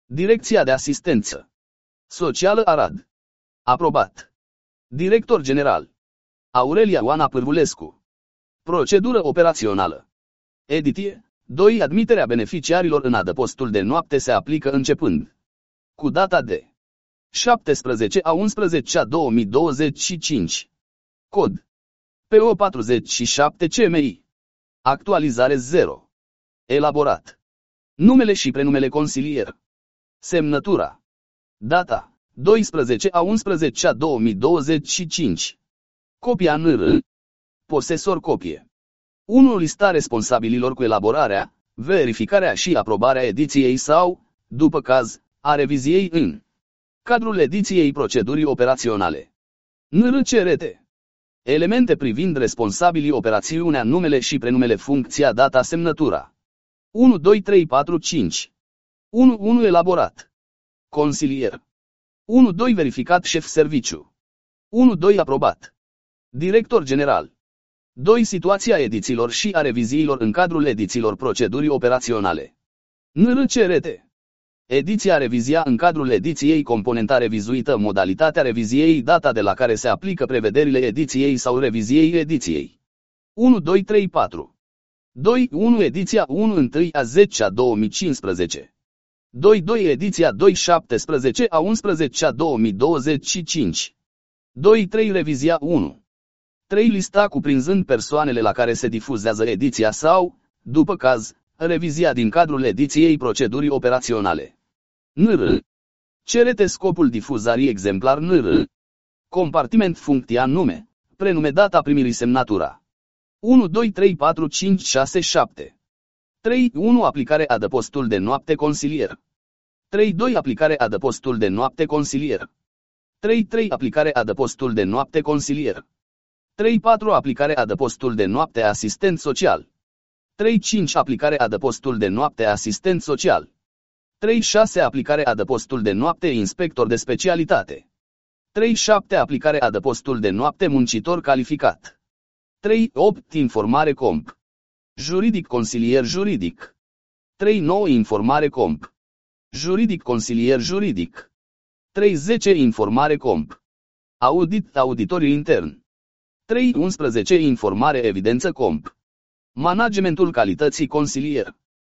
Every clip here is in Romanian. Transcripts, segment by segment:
Direcția de Asistență Socială Arad. Aprobat. Director General Aurelia Oana Pârvulescu. Procedură operațională. Ediție 2. Admiterea beneficiarilor în adăpostul de noapte se aplică începând cu data de 17/11/2025. Cod PO47 CMI. Actualizare 0. Elaborat. Numele și prenumele consilier. Semnătura. Data 12/11/2025. Copia NR. Posesor copie. 1. Lista responsabililor cu elaborarea, verificarea și aprobarea ediției sau, după caz, a reviziei în cadrul ediției procedurii operaționale. NR-CRT. Elemente privind responsabilii operațiunea, numele și prenumele, funcția, data, semnătura. 1, 2, 3, 4, 5. 1 elaborat. Consilier. 1, 2 verificat șef serviciu. 1, 2 aprobat. Director general. 2. Situația edițiilor și a reviziilor în cadrul edițiilor procedurii operaționale. NR-CRT. Ediția, revizia în cadrul ediției, componenta revizuită, modalitatea reviziei, data de la care se aplică prevederile ediției sau reviziei ediției. 1, 2, 3, 4. 2. 1. Ediția 1/10/2015. 2. 2. Ediția 2/17/11/2025. 2. 3. Revizia 1. 3. Lista cuprinzând persoanele la care se difuzează ediția sau, după caz, revizia din cadrul ediției procedurii operaționale. NR. CRT. Scopul difuzării exemplar NR. Compartiment, funcția, nume, prenume, data primirii, semnatura. 1, 2, 3, 4, 5, 6, 7. 3. 1. Aplicare adăpostul de noapte consilier. 3. 2. Aplicare adăpostul de noapte consilier. 3. 3. Aplicare adăpostul de noapte consilier. 3. 4. Aplicare adăpostul de noapte asistent social. 3. 5. Aplicare adăpostul de noapte asistent social. 3. 6. Aplicare adăpostul de noapte inspector de specialitate. 3. 7. Aplicare adăpostul de noapte muncitor calificat. 3. 8. Informare comp. Juridic, consilier juridic. 3. 9. Informare comp. Juridic, consilier juridic. 3. 10. Informare comp. Audit, auditoriu intern. 3. 11. Informare evidență comp. Managementul calității consilier.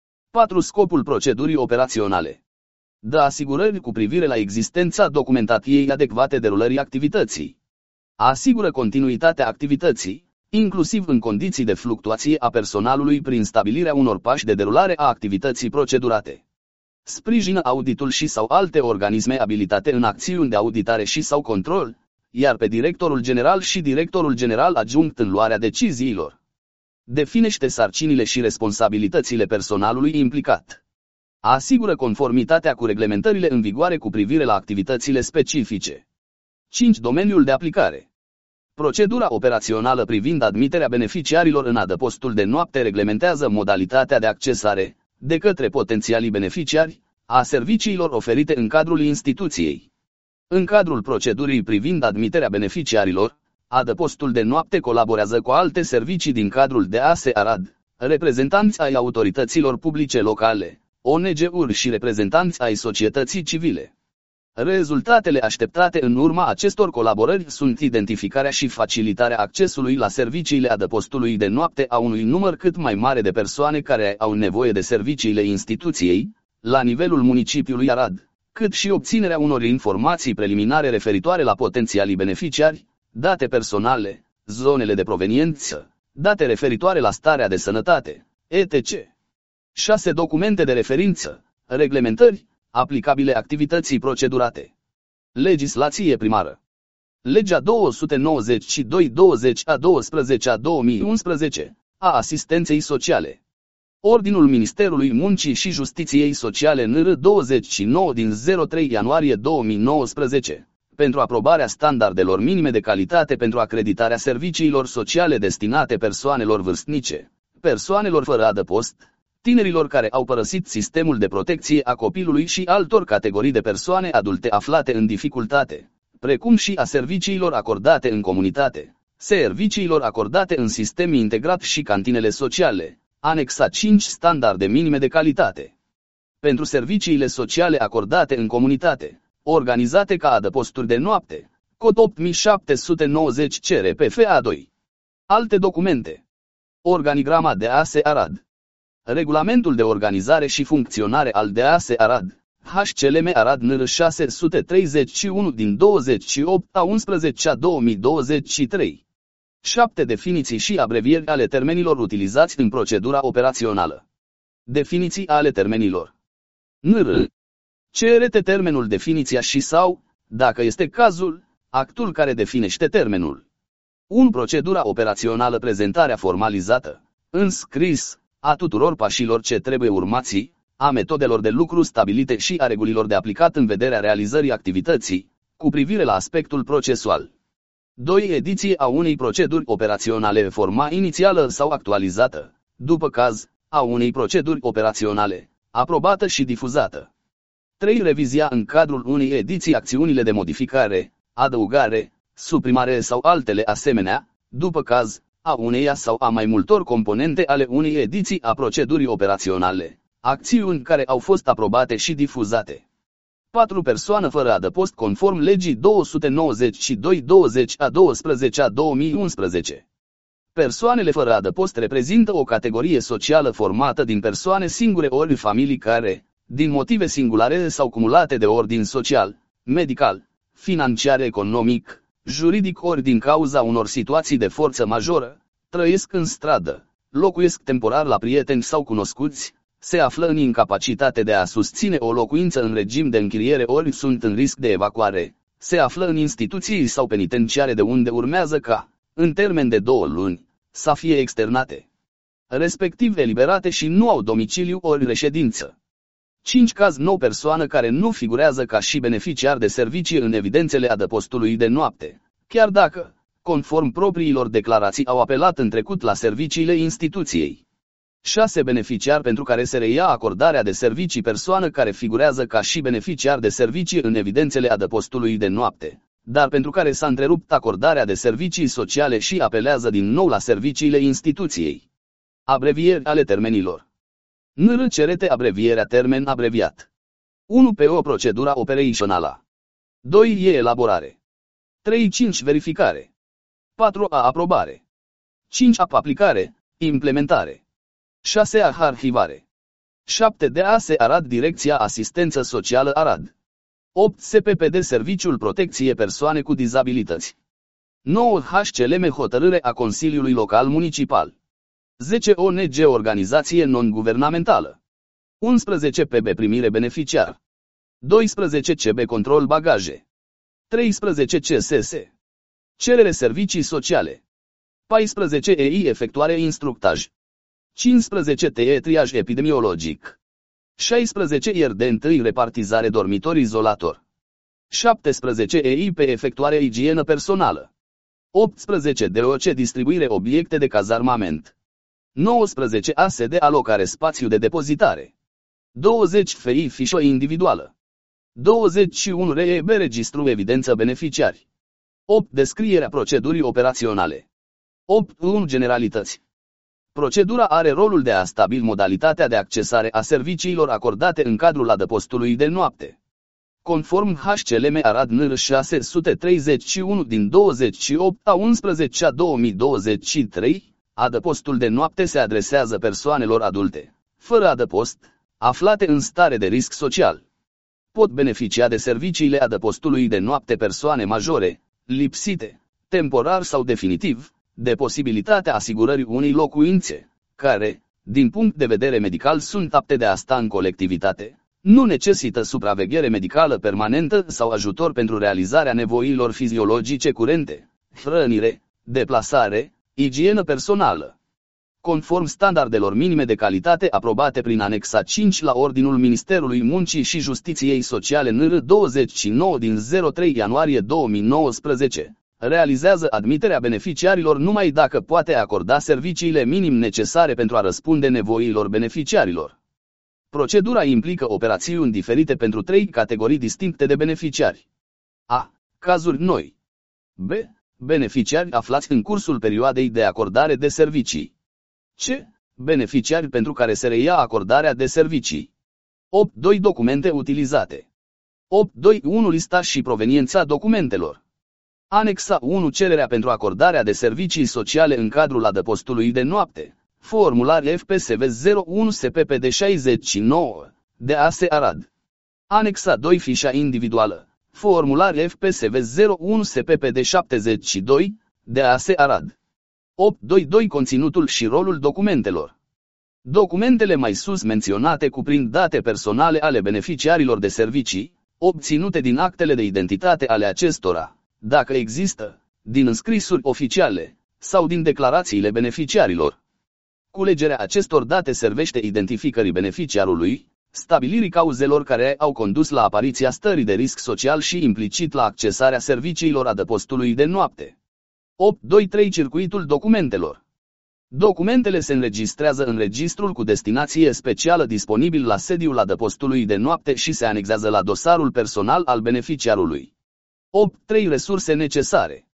4. Scopul procedurii operaționale. Dă asigurări cu privire la existența documentației adecvate derulării activității. Asigură continuitatea activității, inclusiv în condiții de fluctuație a personalului, prin stabilirea unor pași de derulare a activității procedurate. Sprijină auditul și sau alte organisme abilitate în acțiuni de auditare și sau control, iar pe directorul general și directorul general adjunct în luarea deciziilor. Definește sarcinile și responsabilitățile personalului implicat. Asigură conformitatea cu reglementările în vigoare cu privire la activitățile specifice. 5. Domeniul de aplicare. Procedura operațională privind admiterea beneficiarilor în adăpostul de noapte reglementează modalitatea de accesare, de către potențialii beneficiari, a serviciilor oferite în cadrul instituției. În cadrul procedurii privind admiterea beneficiarilor, adăpostul de noapte colaborează cu alte servicii din cadrul DAS Arad, reprezentanți ai autorităților publice locale, ONG-uri și reprezentanți ai societății civile. Rezultatele așteptate în urma acestor colaborări sunt identificarea și facilitarea accesului la serviciile adăpostului de noapte a unui număr cât mai mare de persoane care au nevoie de serviciile instituției, la nivelul municipiului Arad, cât și obținerea unor informații preliminare referitoare la potențialii beneficiari, date personale, zonele de proveniență, date referitoare la starea de sănătate, etc. 6. Documente de referință, reglementări, aplicabile activității procedurate. Legislație primară. Legea 292/20 a 12/2011 a asistenței sociale. Ordinul Ministerului Muncii și Justiției Sociale NR 29 din 03 ianuarie 2019, pentru aprobarea standardelor minime de calitate pentru acreditarea serviciilor sociale destinate persoanelor vârstnice, persoanelor fără adăpost, tinerilor care au părăsit sistemul de protecție a copilului și altor categorii de persoane adulte aflate în dificultate, precum și a serviciilor acordate în comunitate, serviciilor acordate în sistem integrat și cantinele sociale. Anexa 5. Standarde minime de calitate. Pentru serviciile sociale acordate în comunitate, organizate ca adăposturi de noapte, cod 8790 CRPFA2. Alte documente. Organigrama DEASE Arad. Regulamentul de organizare și funcționare al DEASE Arad, HCLM Arad NR 631 din 28/11/2023. 7 definiții și abrevieri ale termenilor utilizați în procedura operațională. Definiții ale termenilor. NR. CRT termenul definiția și sau, dacă este cazul, actul care definește termenul. 1. Procedura operațională, prezentarea formalizată, în scris, a tuturor pașilor ce trebuie urmați, a metodelor de lucru stabilite și a regulilor de aplicat în vederea realizării activității, cu privire la aspectul procesual. 2. Ediție a unei proceduri operaționale, forma inițială sau actualizată, după caz, a unei proceduri operaționale, aprobată și difuzată. 3. Revizia în cadrul unei ediții acțiunile de modificare, adăugare, suprimare sau altele asemenea, după caz, a uneia sau a mai multor componente ale unei ediții a procedurii operaționale, acțiuni care au fost aprobate și difuzate. 4. Persoană fără adăpost conform legii 292/20 a 12/2011. Persoanele fără adăpost reprezintă o categorie socială formată din persoane singure ori familii care, din motive singulare sau cumulate de ordin social, medical, financiar, economic, juridic ori din cauza unor situații de forță majoră, trăiesc în stradă, locuiesc temporar la prieteni sau cunoscuți, se află în incapacitate de a susține o locuință în regim de închiriere ori sunt în risc de evacuare, se află în instituții sau penitenciare de unde urmează ca, în termen de 2 luni, să fie externate, respectiv eliberate și nu au domiciliu ori reședință. 5. Caz nou, persoană care nu figurează ca și beneficiar de servicii în evidențele adăpostului de noapte, chiar dacă, conform propriilor declarații, au apelat în trecut la serviciile instituției. 6. Beneficiar pentru care se reia acordarea de servicii, persoană care figurează ca și beneficiar de servicii în evidențele adăpostului de noapte, dar pentru care s-a întrerupt acordarea de servicii sociale și apelează din nou la serviciile instituției. Abrevieri ale termenilor. NR-CRT abrevierea termen abreviat. 1. PO procedura operațională. 2. E elaborare. 3.5 verificare. 4. A aprobare. 5. A aplicare, implementare. 6. A arhivare. 7. DEASE Arad Direcția Asistență Socială Arad. 8. SPPD Serviciul Protecție Persoane cu Dizabilități. 9. HCLM Hotărâre a Consiliului Local Municipal. 10. ONG Organizație non-guvernamentală. 11. PB Primire beneficiar. 12. CB Control bagaje. 13. CSS. Cerere servicii sociale. 14. EI Efectuare instructaj. 15. TE Triaj epidemiologic. 16. IRD1 Repartizare dormitor izolator. 17. EIP Efectuare igienă personală. 18. DOC Distribuire obiecte de cazarmament. 19. ASD Alocare spațiu de depozitare. 20. FI Fișă individuală. 21. REB Registru evidență beneficiari. 8. Descrierea procedurii operaționale. 8.1 Generalități. Procedura are rolul de a stabili modalitatea de accesare a serviciilor acordate în cadrul adăpostului de noapte. Conform HCLM Arad NR 631 din 28/11/2023, adăpostul de noapte se adresează persoanelor adulte, fără adăpost, aflate în stare de risc social. Pot beneficia de serviciile adăpostului de noapte persoane majore, lipsite, temporar sau definitiv, de posibilitatea asigurării unei locuințe, care, din punct de vedere medical, sunt apte de a sta în colectivitate, nu necesită supraveghere medicală permanentă sau ajutor pentru realizarea nevoilor fiziologice curente, hrănire, deplasare, igienă personală. Conform standardelor minime de calitate aprobate prin anexa 5 la Ordinul Ministerului Muncii și Justiției Sociale NR 29 din 03 ianuarie 2019, realizează admiterea beneficiarilor numai dacă poate acorda serviciile minim necesare pentru a răspunde nevoilor beneficiarilor. Procedura implică operațiuni diferite pentru 3 categorii distincte de beneficiari. A. Cazuri noi. B. Beneficiari aflați în cursul perioadei de acordare de servicii. C. Beneficiari pentru care se reia acordarea de servicii. 8.2 Documente utilizate. 8.2.1 Lista și proveniența documentelor. Anexa 1 Cererea pentru acordarea de servicii sociale în cadrul adăpostului de noapte. Formular FPSV 01 SPPD 69. DAS Arad. Anexa 2 Fișa individuală. Formular FPSV 01 SPPD 72. DAS Arad. 8.2.2 Conținutul și rolul documentelor. Documentele mai sus menționate cuprind date personale ale beneficiarilor de servicii, obținute din actele de identitate ale acestora, dacă există, din înscrisuri oficiale, sau din declarațiile beneficiarilor. Culegerea acestor date servește identificării beneficiarului, stabilirii cauzelor care au condus la apariția stării de risc social și implicit la accesarea serviciilor adăpostului de noapte. 8.2.3 Circuitul documentelor. Documentele se înregistrează în registrul cu destinație specială disponibil la sediul adăpostului de noapte și se anexează la dosarul personal al beneficiarului. 8.3 Resurse necesare.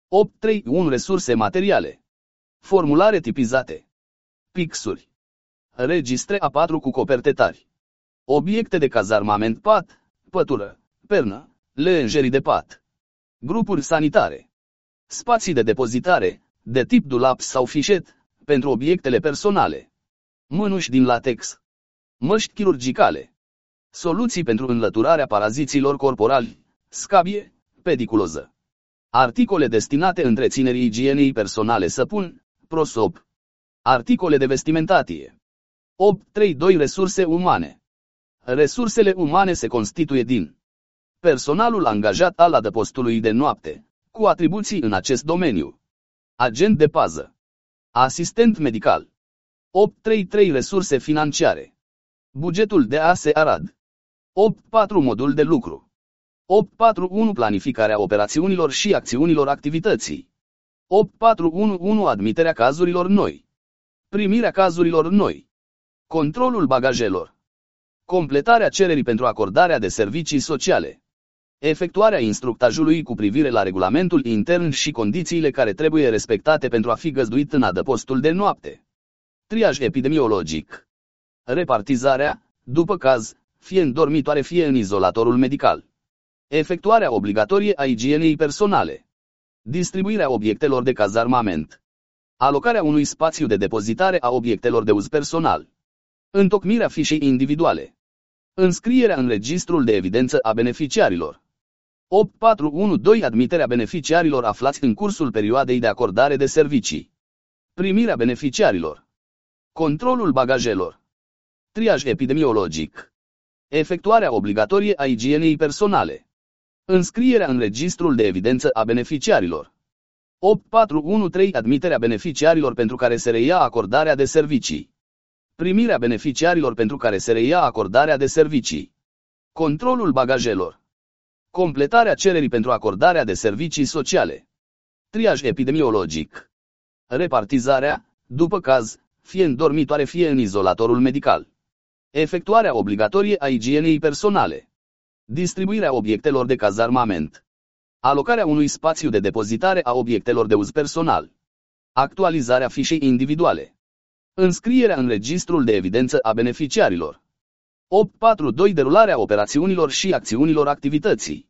8.3.1 Resurse materiale. Formulare tipizate. Pixuri. Registre A4 cu coperte tari. Obiecte de cazarmament pat, pătură, pernă, lenjerii de pat. Grupuri sanitare. Spații de depozitare, de tip dulap sau fișet, pentru obiectele personale. Mânuși din latex. Măști chirurgicale. Soluții pentru înlăturarea paraziților corporali, scabie, pediculoză. Articole destinate întreținerii igienei personale, săpun, prosop. Articole de vestimentație. 8.3.2 Resurse umane. Resursele umane se constituie din personalul angajat al adăpostului de noapte, cu atribuții în acest domeniu. Agent de pază. Asistent medical. 8.3.3 Resurse financiare. Bugetul de DAS Arad. 8.4 Modul de lucru. 8.4.1 Planificarea operațiunilor și acțiunilor activității. 8.4.1.1 Admiterea cazurilor noi. Primirea cazurilor noi. Controlul bagajelor. Completarea cererii pentru acordarea de servicii sociale. Efectuarea instructajului cu privire la regulamentul intern și condițiile care trebuie respectate pentru a fi găzduit în adăpostul de noapte. Triaj epidemiologic. Repartizarea, după caz, fie în dormitoare fie în izolatorul medical. Efectuarea obligatorie a igienei personale. Distribuirea obiectelor de cazarmament. Alocarea unui spațiu de depozitare a obiectelor de uz personal. Întocmirea fișei individuale. Înscrierea în registrul de evidență a beneficiarilor. 8.4.1.2 Admiterea beneficiarilor aflați în cursul perioadei de acordare de servicii. Primirea beneficiarilor. Controlul bagajelor. Triaj epidemiologic. Efectuarea obligatorie a igienei personale. Înscrierea în registrul de evidență a beneficiarilor. 8.4.1.3 Admiterea beneficiarilor pentru care se reia acordarea de servicii. Primirea beneficiarilor pentru care se reia acordarea de servicii. Controlul bagajelor. Completarea cererii pentru acordarea de servicii sociale. Triaj epidemiologic. Repartizarea, după caz, fie în dormitoare fie în izolatorul medical. Efectuarea obligatorie a igienei personale. Distribuirea obiectelor de cazarmament. Alocarea unui spațiu de depozitare a obiectelor de uz personal. Actualizarea fișei individuale. Înscrierea în registrul de evidență a beneficiarilor. 8.4.2 Derularea operațiunilor și acțiunilor activității.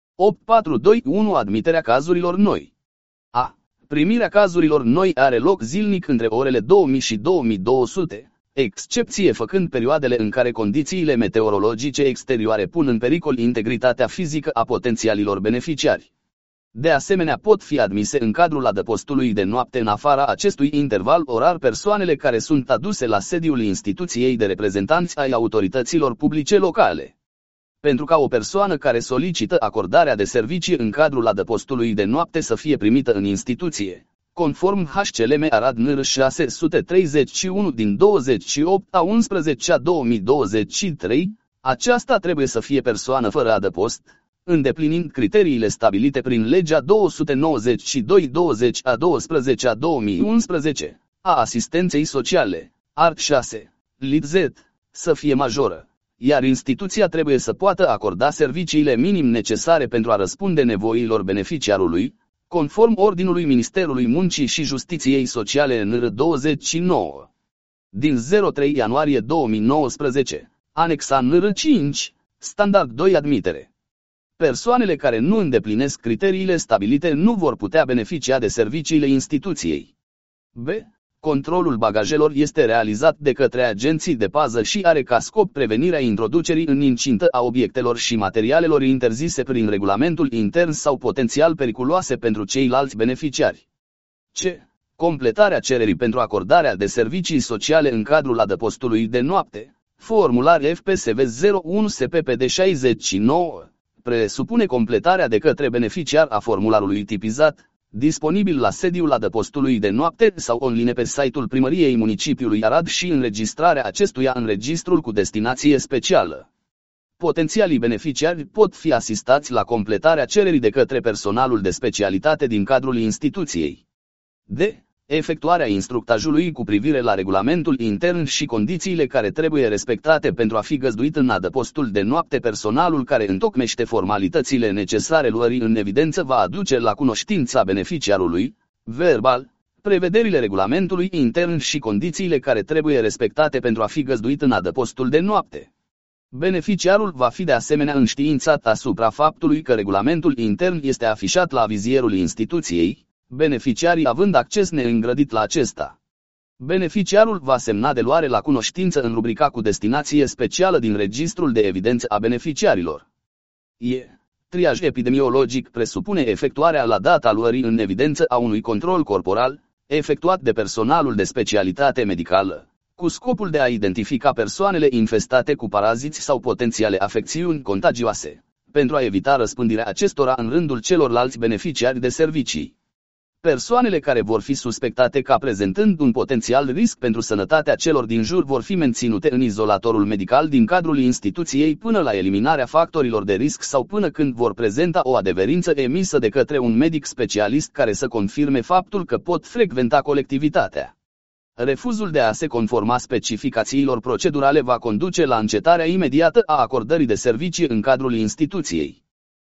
8.4.2.1 Admiterea cazurilor noi. A. Primirea cazurilor noi are loc zilnic între orele 2000 și 2200, excepție făcând perioadele în care condițiile meteorologice exterioare pun în pericol integritatea fizică a potențialilor beneficiari. De asemenea, pot fi admise în cadrul adăpostului de noapte în afara acestui interval orar persoanele care sunt aduse la sediul instituției de reprezentanți ai autorităților publice locale. Pentru ca o persoană care solicită acordarea de servicii în cadrul adăpostului de noapte să fie primită în instituție, conform HCLM Arad NR 631 din 28/11/2023, aceasta trebuie să fie persoană fără adăpost, îndeplinind criteriile stabilite prin legea 292/20 a asistenței sociale, art. 6, lit. Z, să fie majoră, iar instituția trebuie să poată acorda serviciile minim necesare pentru a răspunde nevoilor beneficiarului, conform ordinului Ministerului Muncii și Justiției Sociale NR 29. Din 03 ianuarie 2019, Anexa NR5, Standard 2 Admitere. Persoanele care nu îndeplinesc criteriile stabilite nu vor putea beneficia de serviciile instituției. B. Controlul bagajelor este realizat de către agenții de pază și are ca scop prevenirea introducerii în incintă a obiectelor și materialelor interzise prin regulamentul intern sau potențial periculoase pentru ceilalți beneficiari. C. Completarea cererii pentru acordarea de servicii sociale în cadrul adăpostului de noapte, formular FPSV 01 SPPD 69, presupune completarea de către beneficiar a formularului tipizat, disponibil la sediul adăpostului de noapte sau online pe site-ul Primăriei Municipiului Arad și înregistrarea acestuia în registrul cu destinație specială. Potențialii beneficiari pot fi asistați la completarea cererii de către personalul de specialitate din cadrul instituției. D. Efectuarea instructajului cu privire la regulamentul intern și condițiile care trebuie respectate pentru a fi găzduit în adăpostul de noapte. Personalul care întocmește formalitățile necesare luării în evidență va aduce la cunoștința beneficiarului, verbal, prevederile regulamentului intern și condițiile care trebuie respectate pentru a fi găzduit în adăpostul de noapte. Beneficiarul va fi de asemenea înștiințat asupra faptului că regulamentul intern este afișat la vizierul instituției, beneficiarii având acces neîngrădit la acesta. Beneficiarul va semna de luare la cunoștință în rubrica cu destinație specială din registrul de evidență a beneficiarilor. E. Triaj epidemiologic presupune efectuarea la data luării în evidență a unui control corporal, efectuat de personalul de specialitate medicală, cu scopul de a identifica persoanele infestate cu paraziți sau potențiale afecțiuni contagioase, pentru a evita răspândirea acestora în rândul celorlalți beneficiari de servicii. Persoanele care vor fi suspectate ca prezentând un potențial risc pentru sănătatea celor din jur vor fi menținute în izolatorul medical din cadrul instituției până la eliminarea factorilor de risc sau până când vor prezenta o adeverință emisă de către un medic specialist care să confirme faptul că pot frecventa colectivitatea. Refuzul de a se conforma specificațiilor procedurale va conduce la încetarea imediată a acordării de servicii în cadrul instituției.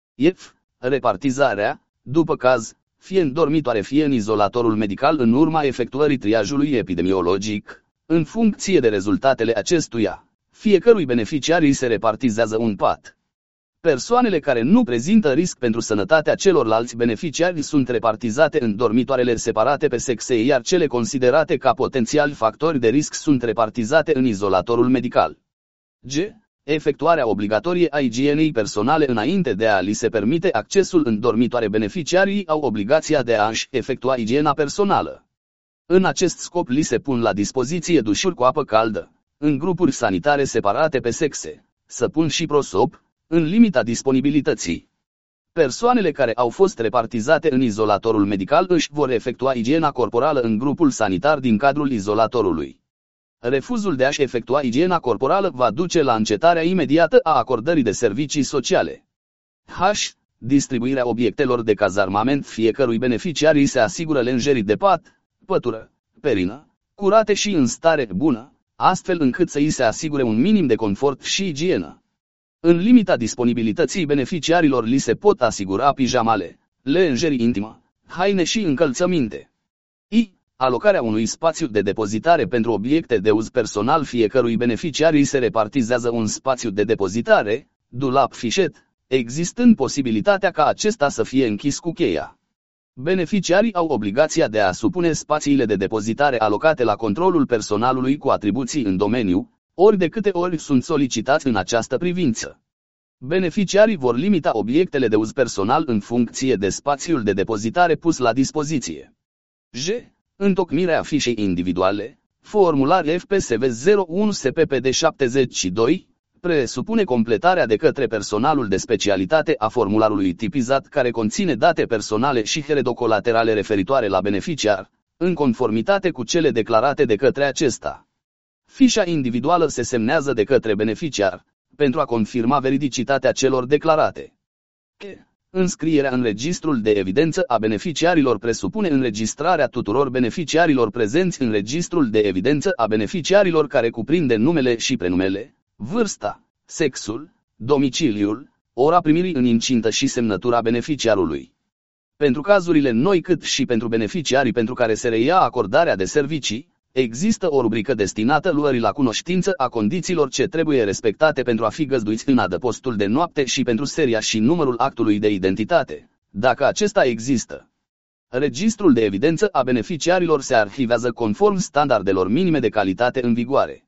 F. Repartizarea, după caz, fie în dormitoare fie în izolatorul medical în urma efectuării triajului epidemiologic, în funcție de rezultatele acestuia, fiecărui beneficiar îi se repartizează un pat. Persoanele care nu prezintă risc pentru sănătatea celorlalți beneficiari sunt repartizate în dormitoarele separate pe sexe, iar cele considerate ca potențiali factori de risc sunt repartizate în izolatorul medical. G. Efectuarea obligatorie a igienei personale înainte de a li se permite accesul în dormitoare. Beneficiarii au obligația de a-și efectua igiena personală. În acest scop li se pun la dispoziție dușuri cu apă caldă, în grupuri sanitare separate pe sexe, săpun și prosop, în limita disponibilității. Persoanele care au fost repartizate în izolatorul medical își vor efectua igiena corporală în grupul sanitar din cadrul izolatorului. Refuzul de a-și efectua igiena corporală va duce la încetarea imediată a acordării de servicii sociale. H. Distribuirea obiectelor de cazarmament. Fiecărui beneficiar îi se asigură lenjerii de pat, pătură, perină, curate și în stare bună, astfel încât să îi se asigure un minim de confort și igienă. În limita disponibilității beneficiarilor li se pot asigura pijamale, lenjerii intimă, haine și încălțăminte. I. Alocarea unui spațiu de depozitare pentru obiecte de uz personal. Fiecărui beneficiar îi se repartizează un spațiu de depozitare, dulap fișet, existând posibilitatea ca acesta să fie închis cu cheia. Beneficiarii au obligația de a supune spațiile de depozitare alocate la controlul personalului cu atribuții în domeniu, ori de câte ori sunt solicitați în această privință. Beneficiarii vor limita obiectele de uz personal în funcție de spațiul de depozitare pus la dispoziție. J. Întocmirea fișei individuale, formular FPSV 01 SPPD 72, presupune completarea de către personalul de specialitate a formularului tipizat care conține date personale și heredocolaterale referitoare la beneficiar, în conformitate cu cele declarate de către acesta. Fișa individuală se semnează de către beneficiar, pentru a confirma veridicitatea celor declarate. Înscrierea în registrul de evidență a beneficiarilor presupune înregistrarea tuturor beneficiarilor prezenți în registrul de evidență a beneficiarilor, care cuprinde numele și prenumele, vârsta, sexul, domiciliul, ora primirii în incintă și semnătura beneficiarului. Pentru cazurile noi cât și pentru beneficiarii pentru care se reia acordarea de servicii, Există o rubrică destinată luării la cunoștință a condițiilor ce trebuie respectate pentru a fi găzduiți în adăpostul de noapte și pentru seria și numărul actului de identitate, dacă acesta există. Registrul de evidență a beneficiarilor se arhivează conform standardelor minime de calitate în vigoare.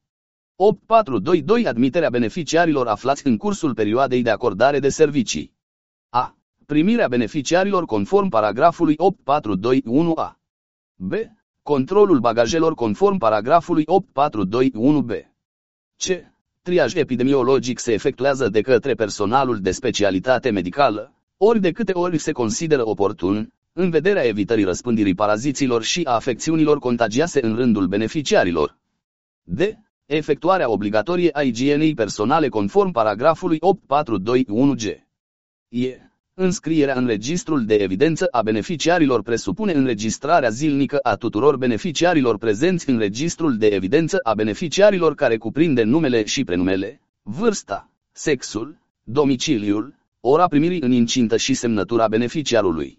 8422 Admiterea beneficiarilor aflați în cursul perioadei de acordare de servicii. A. Primirea beneficiarilor conform paragrafului 8421a. B. Controlul bagajelor conform paragrafului 8421b. C. Triaj epidemiologic se efectuează de către personalul de specialitate medicală, ori de câte ori se consideră oportun, în vederea evitării răspândirii paraziților și a afecțiunilor contagioase în rândul beneficiarilor. D. Efectuarea obligatorie a igienei personale conform paragrafului 8421g. E. Înscrierea în registrul de evidență a beneficiarilor presupune înregistrarea zilnică a tuturor beneficiarilor prezenți în registrul de evidență a beneficiarilor, care cuprinde numele și prenumele, vârsta, sexul, domiciliul, ora primirii în incintă și semnătura beneficiarului.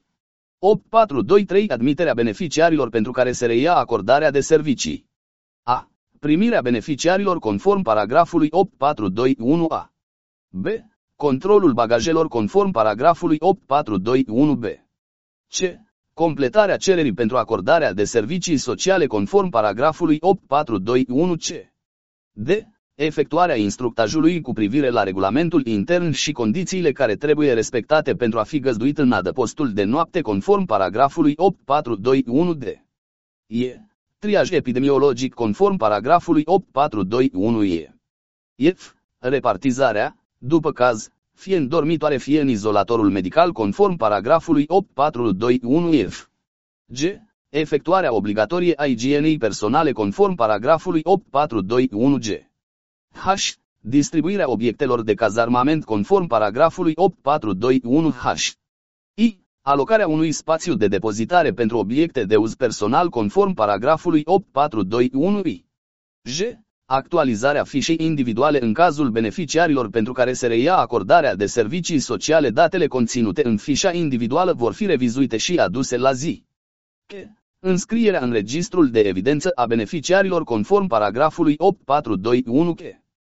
8423 Admiterea beneficiarilor pentru care se reia acordarea de servicii. A. Primirea beneficiarilor conform paragrafului 8421a. B. Controlul bagajelor conform paragrafului 8421b. C. Completarea cererii pentru acordarea de servicii sociale conform paragrafului 8421c. D. Efectuarea instructajului cu privire la regulamentul intern și condițiile care trebuie respectate pentru a fi găzduit în adăpostul de noapte conform paragrafului 8421d. E. Triaj epidemiologic conform paragrafului 8421e. F. Repartizarea, după caz, fie în dormitoare fie în izolatorul medical conform paragrafului 8421f. G. Efectuarea obligatorie a igienei personale conform paragrafului 8421g. H. Distribuirea obiectelor de cazarmament conform paragrafului 8421h. I. Alocarea unui spațiu de depozitare pentru obiecte de uz personal conform paragrafului 8421i. J. Actualizarea fișei individuale în cazul beneficiarilor pentru care se reia acordarea de servicii sociale. Datele conținute în fișa individuală vor fi revizuite și aduse la zi. K. Înscrierea în registrul de evidență a beneficiarilor conform paragrafului 8421K.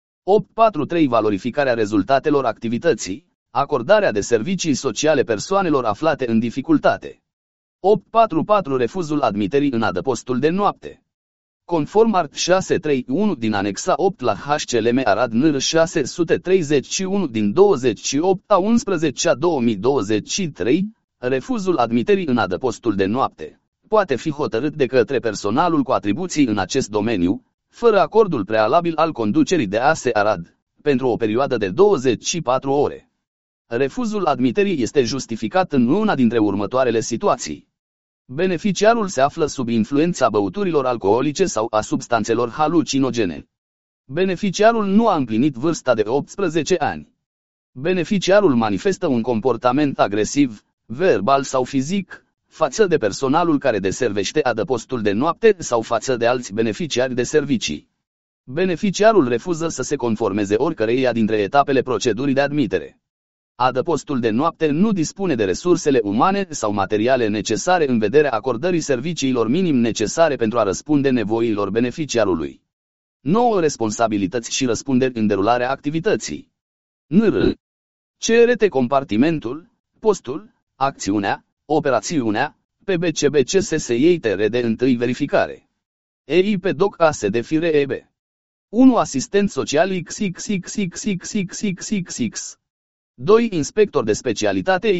843 Valorificarea rezultatelor activității, acordarea de servicii sociale persoanelor aflate în dificultate. 844 Refuzul admiterii în adăpostul de noapte. Conform art. 631 din anexa 8 la HCLM Arad NR 631 din 28/11/2023, refuzul admiterii în adăpostul de noapte poate fi hotărât de către personalul cu atribuții în acest domeniu, fără acordul prealabil al conducerii de ASE Arad, pentru o perioadă de 24 ore. Refuzul admiterii este justificat în una dintre următoarele situații. Beneficiarul se află sub influența băuturilor alcoolice sau a substanțelor halucinogene. Beneficiarul nu a împlinit vârsta de 18 ani. Beneficiarul manifestă un comportament agresiv, verbal sau fizic, față de personalul care deservește adăpostul de noapte sau față de alți beneficiari de servicii. Beneficiarul refuză să se conformeze oricăreia dintre etapele procedurii de admitere. Adăpostul de noapte nu dispune de resursele umane sau materiale necesare în vederea acordării serviciilor minim necesare pentru a răspunde nevoilor beneficiarului. 9 responsabilități și răspunderi în derularea activității. NR. CRT compartimentul, postul, acțiunea, operațiunea, PBCBCSSITR de întâi verificare. EIP DOC ASD FIRE EB. 1 Asistent social XXXXXXXXXX. 2 Inspector de specialitate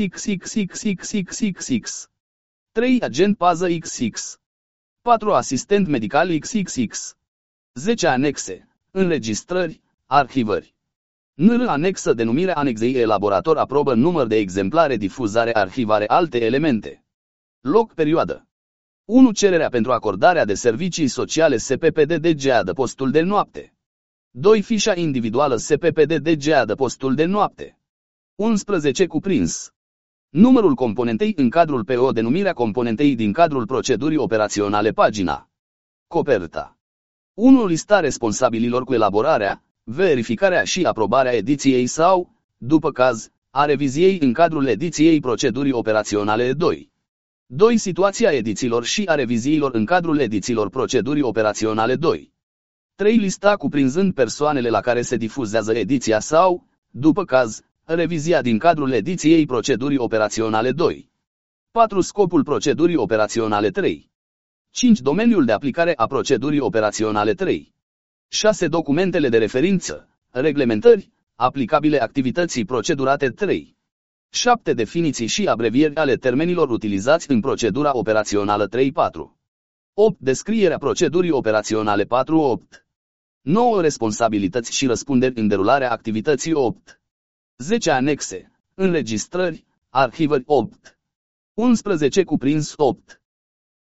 XXXXXXXXX. 3 Agent pază XX. 4 Asistent medical XXX. 10 Anexe, înregistrări, arhivări. NR anexă denumire anexei elaborator aprobă număr de exemplare difuzare arhivare alte elemente. Loc perioadă. 1 Cererea pentru acordarea de servicii sociale SPPDDG adăpostul de noapte. 2 Fișa individuală SPPDDG adăpostul de noapte. 11 Cuprins. Numărul componentei în cadrul PO, denumirea componentei din cadrul procedurii operaționale, pagina. Coperta. 1 Lista responsabililor cu elaborarea, verificarea și aprobarea ediției sau, după caz, a reviziei în cadrul ediției procedurii operaționale 2. 2. Situația edițiilor și a reviziilor în cadrul edițiilor procedurii operaționale 2. 3. Lista cuprinzând persoanele la care se difuzează ediția sau, după caz, revizia din cadrul ediției procedurii operaționale 2. 4. Scopul procedurii operaționale 3. 5. Domeniul de aplicare a procedurii operaționale 3. 6. Documentele de referință, reglementări, aplicabile activității procedurate 3. 7. Definiții și abrevieri ale termenilor utilizați în procedura operațională 3-4. 8. Descrierea procedurii operaționale 4-8. 9. Responsabilități și răspunderi în derularea activității 8. 10. Anexe, înregistrări, arhivări 8. 11. Cuprins 8.